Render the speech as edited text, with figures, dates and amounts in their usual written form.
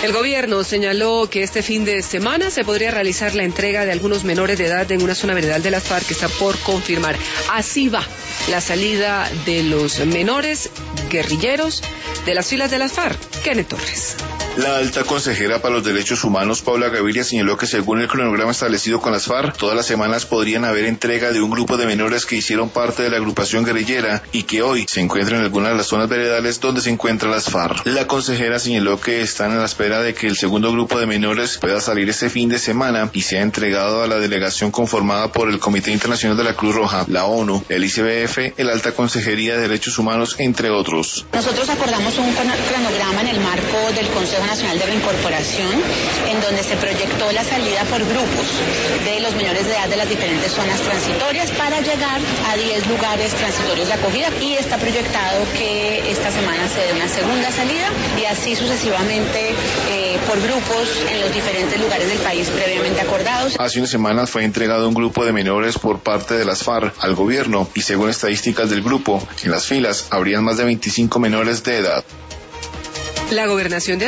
El gobierno señaló que este fin de semana se podría realizar la entrega de algunos menores de edad en una zona veredal de las FARC que está por confirmar. Así va la salida de los menores guerrilleros de las filas de las FARC. Kenneth Torres. La alta consejera para los derechos humanos, Paula Gaviria, señaló que según el cronograma establecido con las FARC, todas las semanas podrían haber entrega de un grupo de menores que hicieron parte de la agrupación guerrillera y que hoy se encuentran en algunas de las zonas veredales donde se encuentran las FARC. La consejera señaló que están a la espera de que el segundo grupo de menores pueda salir este fin de semana y sea entregado a la delegación conformada por el Comité Internacional de la Cruz Roja, la ONU, el ICBF, el Alta Consejería de Derechos Humanos, entre otros. Nosotros acordamos un cronograma en el marco del Consejo Nacional de Reincorporación, en donde se proyectó la salida por grupos de los menores de edad de las diferentes zonas transitorias para llegar a 10 lugares transitorios de acogida, y está proyectado que esta semana se dé una segunda salida y así sucesivamente por grupos en los diferentes lugares del país previamente acordados. Hace unas semanas fue entregado un grupo de menores por parte de las FARC al gobierno y según estadísticas del grupo, en las filas habrían más de 25 menores de edad. La gobernación de